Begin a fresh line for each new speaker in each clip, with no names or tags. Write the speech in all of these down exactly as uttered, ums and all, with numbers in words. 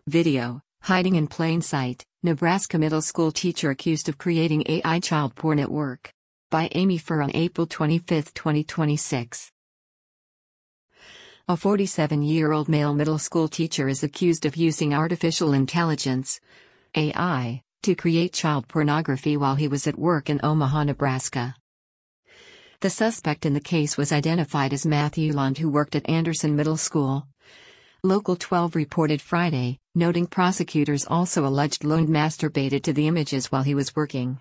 Video, hiding in plain sight, Nebraska middle school teacher accused of creating A I child porn at work. By Amy Furr on April twenty-fifth, twenty twenty-six. A forty-seven-year-old male middle school teacher is accused of using artificial intelligence, A I, to create child pornography while he was at work in Omaha, Nebraska. The suspect in the case was identified as Matthew Lund, who worked at Anderson Middle School. Local twelve reported Friday, noting prosecutors also alleged Lund masturbated to the images while he was working.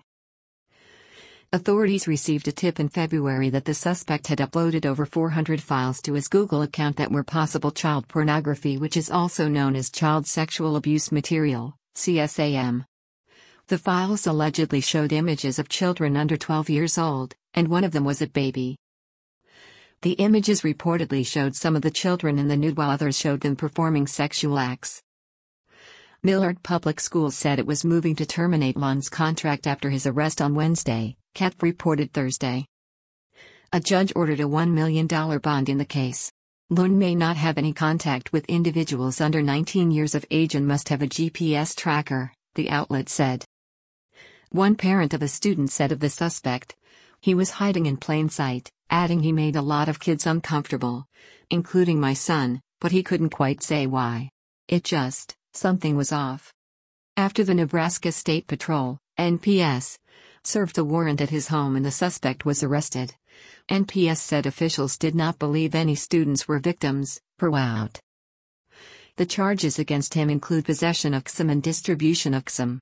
Authorities received a tip in February that the suspect had uploaded over four hundred files to his Google account that were possible child pornography, which is also known as child sexual abuse material, C S A M. The files allegedly showed images of children under twelve years old, and one of them was a baby. The images reportedly showed some of the children in the nude while others showed them performing sexual acts. Millard Public Schools said it was moving to terminate Lund's contract after his arrest on Wednesday, C A T reported Thursday. A judge ordered a one million dollars bond in the case. Lund may not have any contact with individuals under nineteen years of age and must have a G P S tracker, the outlet said. One parent of a student said of the suspect, "He was hiding in plain sight," adding he made a lot of kids uncomfortable, including my son, but he couldn't quite say why. It just, something was off. After the Nebraska State Patrol, N P S, served a warrant at his home and the suspect was arrested, N P S said officials did not believe any students were victims, throughout. The charges against him include possession of C S M and distribution of C S M.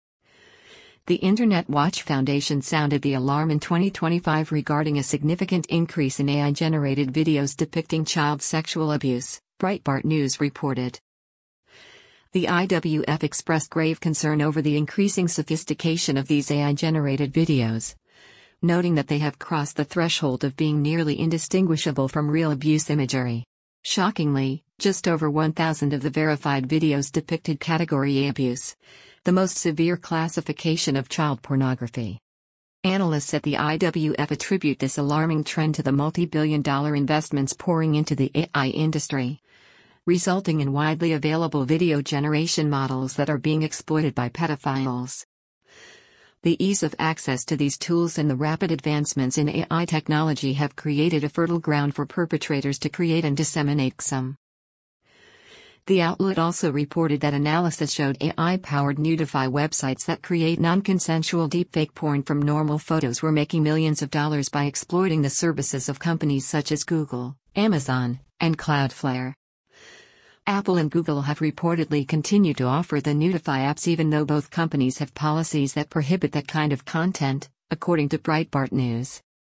The Internet Watch Foundation sounded the alarm in twenty twenty-five regarding a significant increase in A I-generated videos depicting child sexual abuse, Breitbart News reported. The I W F expressed grave concern over the increasing sophistication of these A I-generated videos, noting that they have crossed the threshold of being nearly indistinguishable from real abuse imagery. Shockingly, just over one thousand of the verified videos depicted Category A abuse, the most severe classification of child pornography. Analysts at the I W F attribute this alarming trend to the multi-billion dollar investments pouring into the A I industry, resulting in widely available video generation models that are being exploited by pedophiles. The ease of access to these tools and the rapid advancements in A I technology have created a fertile ground for perpetrators to create and disseminate C S M. The outlet also reported that analysis showed A I-powered nudify websites that create non-consensual deepfake porn from normal photos were making millions of dollars by exploiting the services of companies such as Google, Amazon, and Cloudflare. Apple and Google have reportedly continued to offer the Nudify apps even though both companies have policies that prohibit that kind of content, according to Breitbart News.